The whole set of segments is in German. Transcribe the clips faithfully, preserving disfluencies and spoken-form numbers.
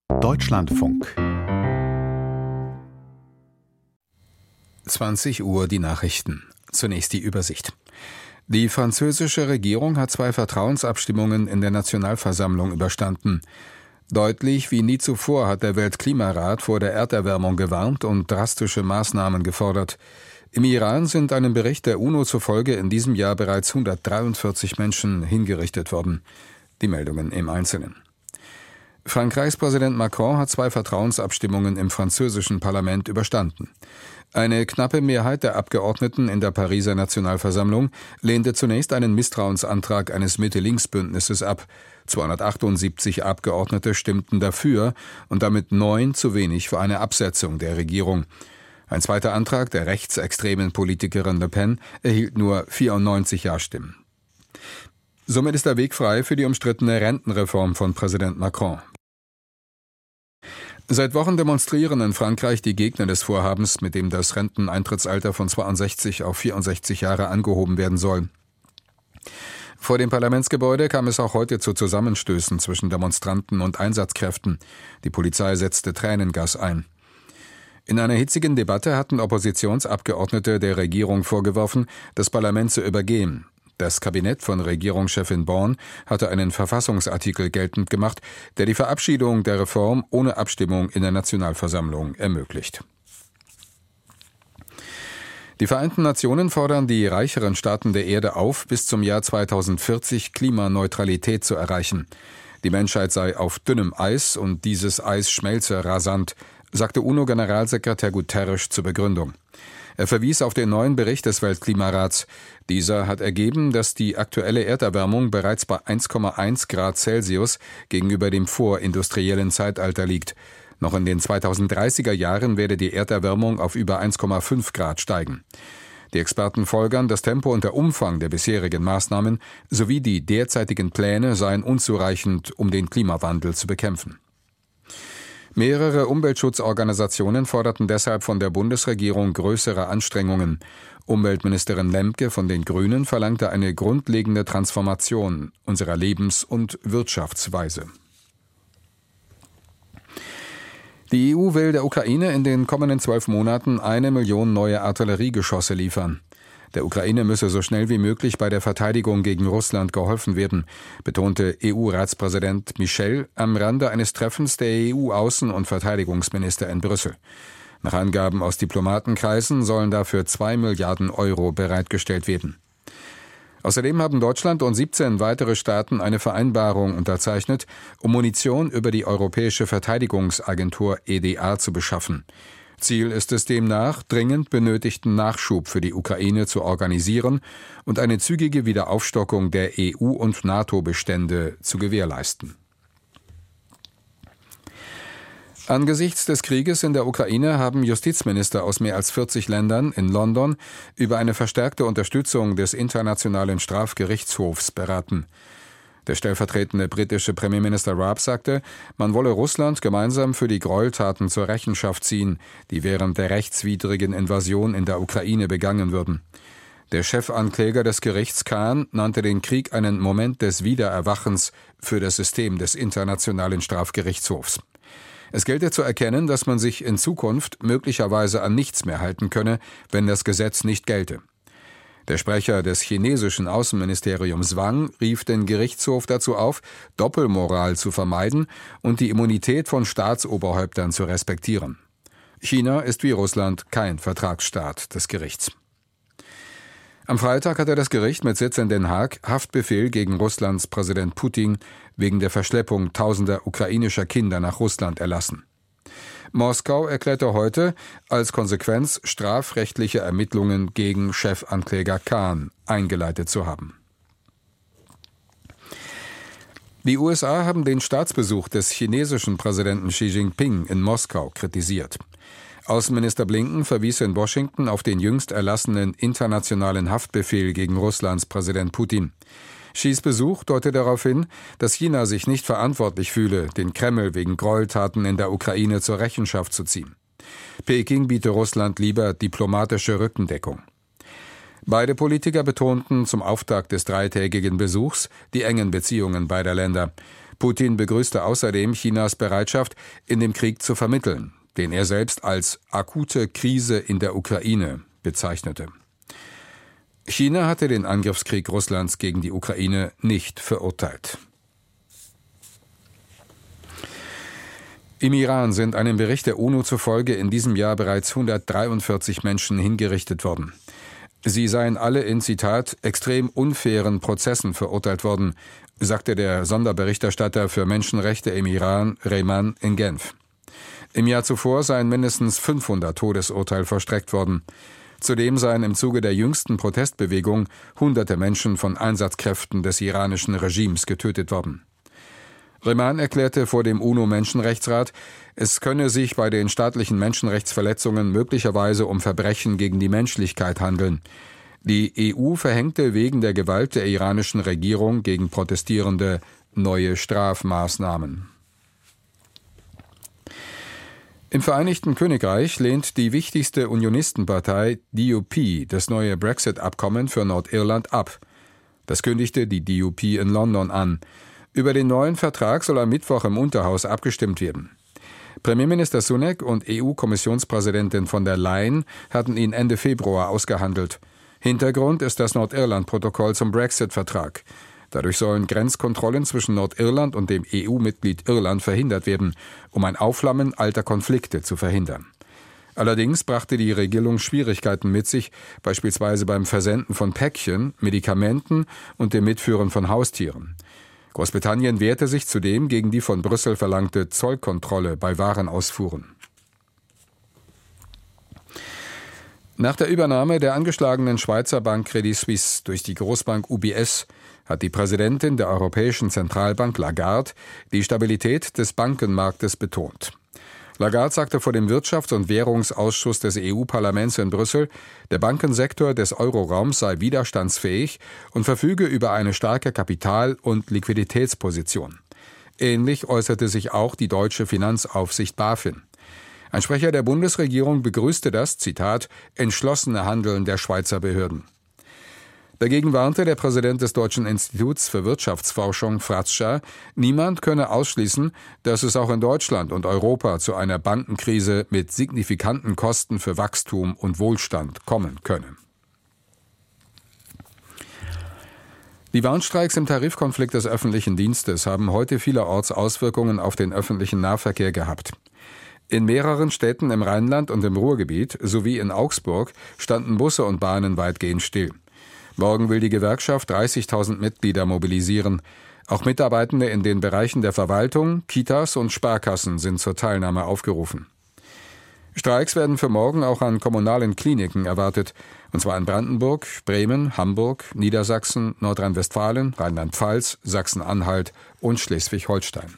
Deutschlandfunk. zwanzig Uhr die Nachrichten. Zunächst die Übersicht. Die französische Regierung hat zwei Vertrauensabstimmungen in der Nationalversammlung überstanden. Deutlich wie nie zuvor hat der Weltklimarat vor der Erderwärmung gewarnt und drastische Maßnahmen gefordert. Im Iran sind einem Bericht der UNO zufolge in diesem Jahr bereits hundertdreiundvierzig Menschen hingerichtet worden. Die Meldungen im Einzelnen. Frankreichs Präsident Macron hat zwei Vertrauensabstimmungen im französischen Parlament überstanden. Eine knappe Mehrheit der Abgeordneten in der Pariser Nationalversammlung lehnte zunächst einen Misstrauensantrag eines Mitte-Links-Bündnisses ab. zweihundertachtundsiebzig Abgeordnete stimmten dafür und damit neun zu wenig für eine Absetzung der Regierung. Ein zweiter Antrag der rechtsextremen Politikerin Le Pen erhielt nur vierundneunzig Ja-Stimmen. Somit ist der Weg frei für die umstrittene Rentenreform von Präsident Macron. Seit Wochen demonstrieren in Frankreich die Gegner des Vorhabens, mit dem das Renteneintrittsalter von zweiundsechzig auf vierundsechzig Jahre angehoben werden soll. Vor dem Parlamentsgebäude kam es auch heute zu Zusammenstößen zwischen Demonstranten und Einsatzkräften. Die Polizei setzte Tränengas ein. In einer hitzigen Debatte hatten Oppositionsabgeordnete der Regierung vorgeworfen, das Parlament zu übergehen. Das Kabinett von Regierungschefin Born hatte einen Verfassungsartikel geltend gemacht, der die Verabschiedung der Reform ohne Abstimmung in der Nationalversammlung ermöglicht. Die Vereinten Nationen fordern die reicheren Staaten der Erde auf, bis zum Jahr zweitausendvierzig Klimaneutralität zu erreichen. Die Menschheit sei auf dünnem Eis und dieses Eis schmelze rasant, sagte UNO-Generalsekretär Guterres zur Begründung. Er verwies auf den neuen Bericht des Weltklimarats. Dieser hat ergeben, dass die aktuelle Erderwärmung bereits bei eins Komma eins Grad Celsius gegenüber dem vorindustriellen Zeitalter liegt. Noch in den zweitausenddreißiger Jahren werde die Erderwärmung auf über eins Komma fünf Grad steigen. Die Experten folgern, das Tempo und der Umfang der bisherigen Maßnahmen sowie die derzeitigen Pläne seien unzureichend, um den Klimawandel zu bekämpfen. Mehrere Umweltschutzorganisationen forderten deshalb von der Bundesregierung größere Anstrengungen. Umweltministerin Lemke von den Grünen verlangte eine grundlegende Transformation unserer Lebens- und Wirtschaftsweise. Die E U will der Ukraine in den kommenden zwölf Monaten eine Million neue Artilleriegeschosse liefern. Der Ukraine müsse so schnell wie möglich bei der Verteidigung gegen Russland geholfen werden, betonte E U-Ratspräsident Michel am Rande eines Treffens der E U-Außen- und Verteidigungsminister in Brüssel. Nach Angaben aus Diplomatenkreisen sollen dafür zwei Milliarden Euro bereitgestellt werden. Außerdem haben Deutschland und siebzehn weitere Staaten eine Vereinbarung unterzeichnet, um Munition über die Europäische Verteidigungsagentur E D A zu beschaffen. Ziel ist es demnach, dringend benötigten Nachschub für die Ukraine zu organisieren und eine zügige Wiederaufstockung der E U- und NATO-Bestände zu gewährleisten. Angesichts des Krieges in der Ukraine haben Justizminister aus mehr als vierzig Ländern in London über eine verstärkte Unterstützung des Internationalen Strafgerichtshofs beraten. Der stellvertretende britische Premierminister Raab sagte, man wolle Russland gemeinsam für die Gräueltaten zur Rechenschaft ziehen, die während der rechtswidrigen Invasion in der Ukraine begangen würden. Der Chefankläger des Gerichts Khan nannte den Krieg einen Moment des Wiedererwachens für das System des Internationalen Strafgerichtshofs. Es gelte zu erkennen, dass man sich in Zukunft möglicherweise an nichts mehr halten könne, wenn das Gesetz nicht gelte. Der Sprecher des chinesischen Außenministeriums Wang rief den Gerichtshof dazu auf, Doppelmoral zu vermeiden und die Immunität von Staatsoberhäuptern zu respektieren. China ist wie Russland kein Vertragsstaat des Gerichts. Am Freitag hatte das Gericht mit Sitz in Den Haag Haftbefehl gegen Russlands Präsident Putin wegen der Verschleppung tausender ukrainischer Kinder nach Russland erlassen. Moskau erklärte heute als Konsequenz strafrechtliche Ermittlungen gegen Chefankläger Khan eingeleitet zu haben. Die U S A haben den Staatsbesuch des chinesischen Präsidenten Xi Jinping in Moskau kritisiert. Außenminister Blinken verwies in Washington auf den jüngst erlassenen internationalen Haftbefehl gegen Russlands Präsident Putin. Xis Besuch deutet darauf hin, dass China sich nicht verantwortlich fühle, den Kreml wegen Gräueltaten in der Ukraine zur Rechenschaft zu ziehen. Peking biete Russland lieber diplomatische Rückendeckung. Beide Politiker betonten zum Auftakt des dreitägigen Besuchs die engen Beziehungen beider Länder. Putin begrüßte außerdem Chinas Bereitschaft, in dem Krieg zu vermitteln, den er selbst als akute Krise in der Ukraine bezeichnete. China hatte den Angriffskrieg Russlands gegen die Ukraine nicht verurteilt. Im Iran sind einem Bericht der UNO zufolge in diesem Jahr bereits hundertdreiundvierzig Menschen hingerichtet worden. Sie seien alle in, Zitat, extrem unfairen Prozessen verurteilt worden, sagte der Sonderberichterstatter für Menschenrechte im Iran, Rehman, in Genf. Im Jahr zuvor seien mindestens fünfhundert Todesurteile vollstreckt worden. Zudem seien im Zuge der jüngsten Protestbewegung hunderte Menschen von Einsatzkräften des iranischen Regimes getötet worden. Rehman erklärte vor dem UNO-Menschenrechtsrat, es könne sich bei den staatlichen Menschenrechtsverletzungen möglicherweise um Verbrechen gegen die Menschlichkeit handeln. Die E U verhängte wegen der Gewalt der iranischen Regierung gegen Protestierende neue Strafmaßnahmen. Im Vereinigten Königreich lehnt die wichtigste Unionistenpartei D U P das neue Brexit-Abkommen für Nordirland ab. Das kündigte die D U P in London an. Über den neuen Vertrag soll am Mittwoch im Unterhaus abgestimmt werden. Premierminister Sunak und E U-Kommissionspräsidentin von der Leyen hatten ihn Ende Februar ausgehandelt. Hintergrund ist das Nordirland-Protokoll zum Brexit-Vertrag. Dadurch sollen Grenzkontrollen zwischen Nordirland und dem E U-Mitglied Irland verhindert werden, um ein Aufflammen alter Konflikte zu verhindern. Allerdings brachte die Regelung Schwierigkeiten mit sich, beispielsweise beim Versenden von Päckchen, Medikamenten und dem Mitführen von Haustieren. Großbritannien wehrte sich zudem gegen die von Brüssel verlangte Zollkontrolle bei Warenausfuhren. Nach der Übernahme der angeschlagenen Schweizer Bank Credit Suisse durch die Großbank U B S hat die Präsidentin der Europäischen Zentralbank Lagarde die Stabilität des Bankenmarktes betont. Lagarde sagte vor dem Wirtschafts- und Währungsausschuss des E U-Parlaments in Brüssel, der Bankensektor des Euroraums sei widerstandsfähig und verfüge über eine starke Kapital- und Liquiditätsposition. Ähnlich äußerte sich auch die deutsche Finanzaufsicht BaFin. Ein Sprecher der Bundesregierung begrüßte das, Zitat, entschlossene Handeln der Schweizer Behörden. Dagegen warnte der Präsident des Deutschen Instituts für Wirtschaftsforschung, Fratscher, niemand könne ausschließen, dass es auch in Deutschland und Europa zu einer Bankenkrise mit signifikanten Kosten für Wachstum und Wohlstand kommen könne. Die Warnstreiks im Tarifkonflikt des öffentlichen Dienstes haben heute vielerorts Auswirkungen auf den öffentlichen Nahverkehr gehabt. In mehreren Städten im Rheinland und im Ruhrgebiet sowie in Augsburg standen Busse und Bahnen weitgehend still. Morgen will die Gewerkschaft dreißigtausend Mitglieder mobilisieren. Auch Mitarbeitende in den Bereichen der Verwaltung, Kitas und Sparkassen sind zur Teilnahme aufgerufen. Streiks werden für morgen auch an kommunalen Kliniken erwartet, und zwar in Brandenburg, Bremen, Hamburg, Niedersachsen, Nordrhein-Westfalen, Rheinland-Pfalz, Sachsen-Anhalt und Schleswig-Holstein.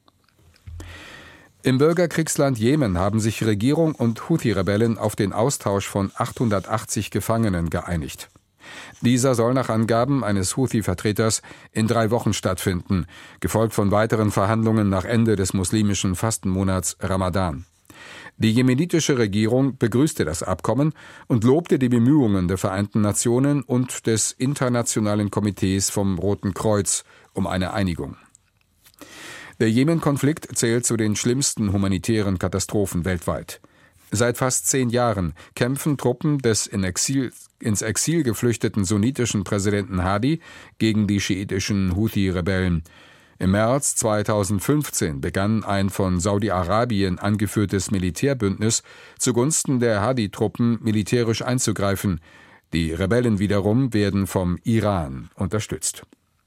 Im Bürgerkriegsland Jemen haben sich Regierung und Houthi-Rebellen auf den Austausch von achthundertachtzig Gefangenen geeinigt. Dieser soll nach Angaben eines Houthi-Vertreters in drei Wochen stattfinden, gefolgt von weiteren Verhandlungen nach Ende des muslimischen Fastenmonats Ramadan. Die jemenitische Regierung begrüßte das Abkommen und lobte die Bemühungen der Vereinten Nationen und des Internationalen Komitees vom Roten Kreuz um eine Einigung. Der Jemen-Konflikt zählt zu den schlimmsten humanitären Katastrophen weltweit. Seit fast zehn Jahren kämpfen Truppen des in Exil, ins Exil geflüchteten sunnitischen Präsidenten Hadi gegen die schiitischen Houthi-Rebellen. Im März zweitausendfünfzehn begann ein von Saudi-Arabien angeführtes Militärbündnis zugunsten der Hadi-Truppen militärisch einzugreifen. Die Rebellen wiederum werden vom Iran unterstützt.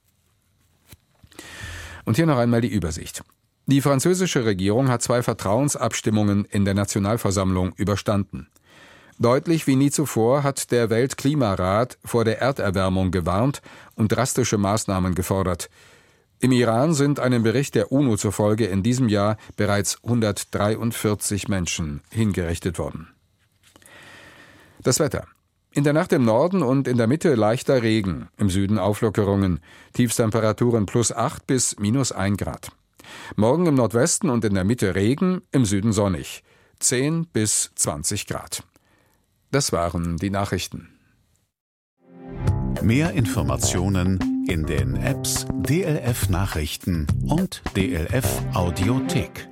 Und hier noch einmal die Übersicht. Die französische Regierung hat zwei Vertrauensabstimmungen in der Nationalversammlung überstanden. Deutlich wie nie zuvor hat der Weltklimarat vor der Erderwärmung gewarnt und drastische Maßnahmen gefordert. Im Iran sind einem Bericht der UNO zufolge in diesem Jahr bereits hundertdreiundvierzig Menschen hingerichtet worden. Das Wetter. In der Nacht im Norden und in der Mitte leichter Regen, im Süden Auflockerungen, Tiefstemperaturen plus acht bis minus ein Grad. Morgen im Nordwesten und in der Mitte Regen, im Süden sonnig, zehn bis zwanzig Grad. Das waren die Nachrichten. Mehr Informationen in den Apps D L F Nachrichten und D L F Audiothek.